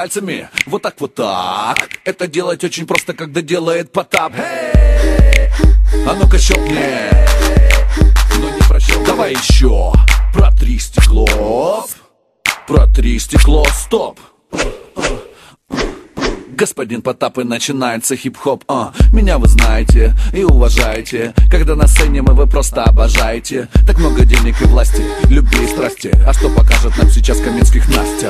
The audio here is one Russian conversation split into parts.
пальцами, вот так вот так. Это делать очень просто, когда делает Потап. А ну-ка щелкни. Но не прощал. Давай еще. Протри стекло. Протри стекло, стоп. Господин Потап, и начинается хип-хоп. Меня вы знаете и уважаете, когда на сцене вы просто обожаете. Так много денег и власти, любви и страсти. А что покажет нам сейчас Каменских Настя?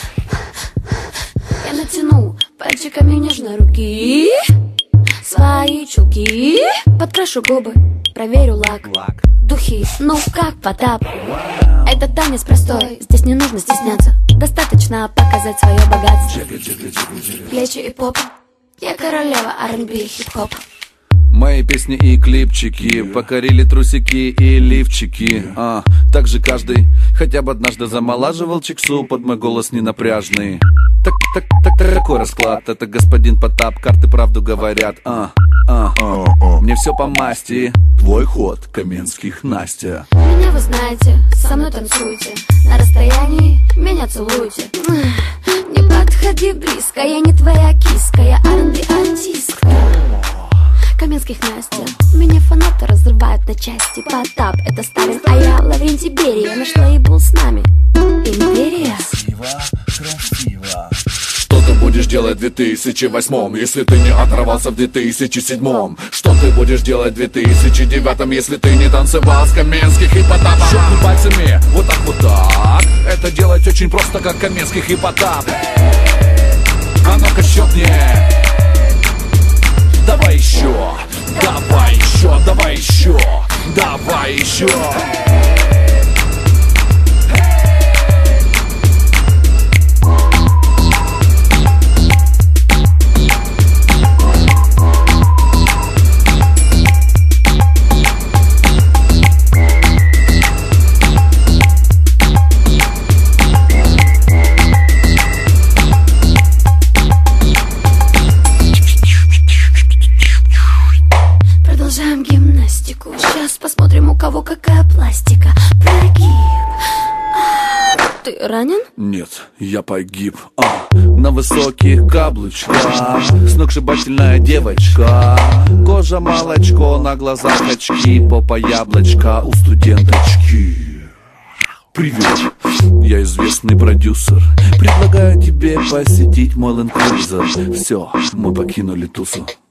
Я натяну пальчиками нежно руки, свои чулки, подкрашу губы, проверю лак, духи, ну как Потап. Это танец простой, здесь не нужно стесняться. Достаточно показать свое богатство. Плечи и попа, я королева R&B, хип-хоп. Мои песни и клипчики покорили трусики и лифчики. Также каждый хотя бы однажды замолаживал чиксу под мой голос ненапряжный. Такой расклад, это господин Потап, карты правду говорят. Мне все по масти, твой ход, Каменских Настя. Меня вы знаете, со мной танцуйте, на расстоянии меня целуйте. Не подходи близко, я не твоя киска, я R&B артистка. Каменских Настя, меня фанаты разрывают на части. Потап, это Сталин, а я Лаврентий Берия. Наш лейбл с нами, империя. Красиво. Что ты будешь делать в 2008, если ты не оторвался в 2007? Что ты будешь делать в 2009, если ты не танцевал с Каменских и Потапа? Щелкни пальцами, вот так вот так. Это делать очень просто, как Каменских и Потап. А ну-ка щелкни. Давай еще, давай еще, давай еще, давай еще. Продолжаем гимнастику. Сейчас посмотрим, у кого какая пластика. Прогиб. Ты ранен? Нет, я погиб. На высоких каблучках сногсшибательная девочка. Кожа молочко, на глазах очки, попа яблочко у студенточки. Привет, я известный продюсер. Предлагаю тебе посетить мой ленд-крузер. Все, мы покинули тусу.